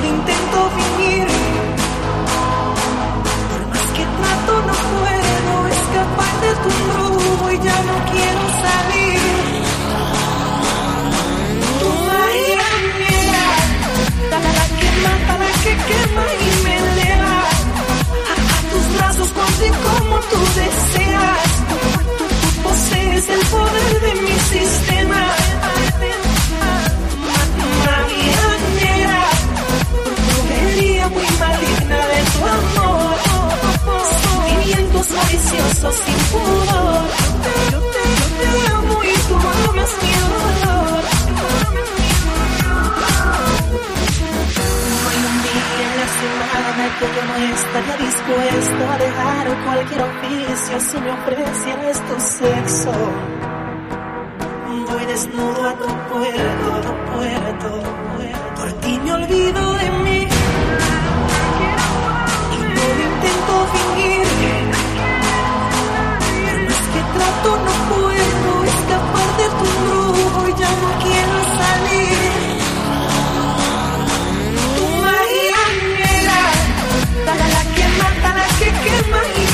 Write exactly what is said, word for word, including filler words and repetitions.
intento vivir. Por más que trato no puedo escapar de tu rumbo y ya no quiero salir. Tu mañana, la, la, la que mata, la que quema y me eleva a, a tus brazos cuando y como tú deseas. Tú, tú posees el poder de mi sistema. Muy maligna de tu amor, sentimientos maliciosos sin pudor. Yo te, yo te amo y tú amas mi dolor. No hay un día en la semana que yo no estaría dispuesto a dejar cualquier oficio si me ofrecieras tu sexo. Voy desnudo a tu puerto, tu puerto, tu puerto. Por ti me olvido